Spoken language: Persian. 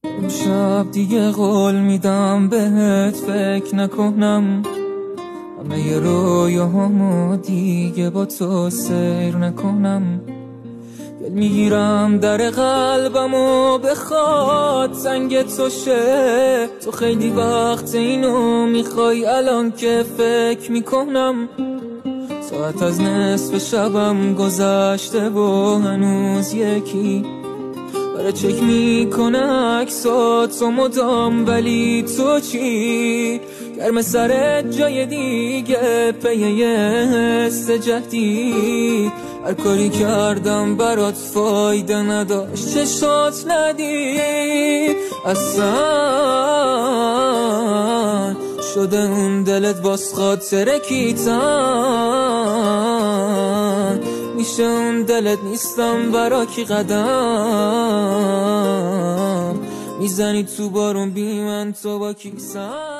امشب دیگه قول میدم بهت فکر نکنم، همه ی رویاهامو دیگه با تو سیر نکنم. دل میگیرم در قلبمو بخواد سنگ تو شه، تو خیلی وقت اینو میخوای الان که فکر میکنم. ساعت از نصف شبم گذشته و هنوز یکی داره چک میکنه عکساتو مدام، ولی تو چی؟ گرم سرت جای دیگه پی یه حس جدید. هر کاری کردم برات فایده نداشت، چشات ندید اصلا. شده اون دلت باز خاطر کیتن، میشه اون دلت نیستم برا کی قدم میزنی تو بارون بی من تو با کیسم.